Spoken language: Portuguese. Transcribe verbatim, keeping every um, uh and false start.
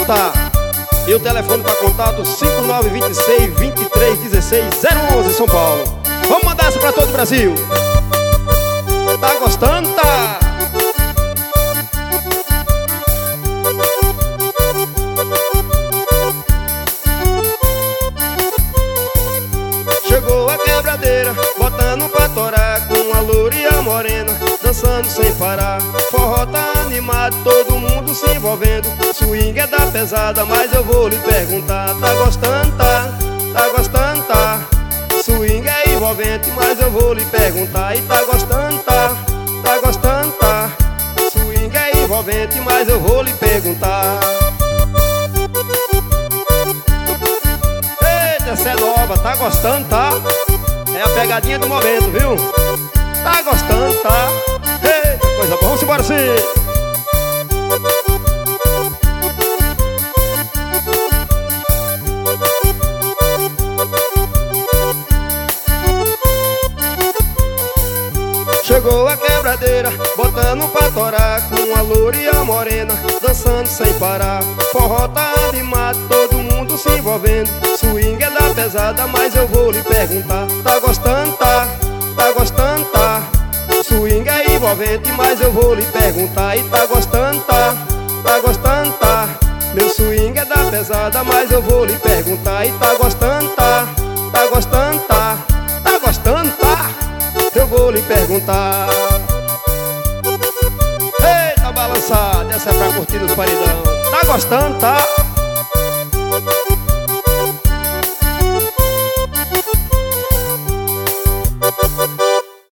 perguntar. E o telefone para contato cinco nove dois seis, dois três um seis, zero onze, São Paulo. Vamos mandar essa para todo o Brasil. Tá gostando, tá? Chegou a quebradeira, botando pra torar, com a loura e a morena, dançando sem parar. Forró tá animado, todo mundo se envolvendo. Swing é da pesada, mas eu vou lhe perguntar. Tá gostando, tá? Tá gostando, tá? Swing é envolvente, mas eu vou lhe perguntar. E tá gostando, tá? Tá gostando, tá? Swing é envolvente, mas eu vou lhe perguntar. Eita, essa é nova, tá gostando, tá? É a pegadinha do momento, viu? Tá gostando, tá? Eita, coisa boa, vamos embora sim! Chegou a quebradeira, botando pra torar, com a loura e a morena, dançando sem parar. Forró tá animado, todo mundo se envolvendo. Swing é da pesada, mas eu vou lhe perguntar. Tá gostando, tá? Tá gostando, tá? Swing é envolvente, mas eu vou lhe perguntar. E tá gostando, tá? Tá gostando, tá? Meu swing é da pesada, mas eu vou lhe perguntar. E tá gostando, tá? Tá gostando, tá? Tá gostando, tá? Eu vou lhe perguntar. Eita, balançada, essa é pra curtir nos paredão. Tá gostando, tá?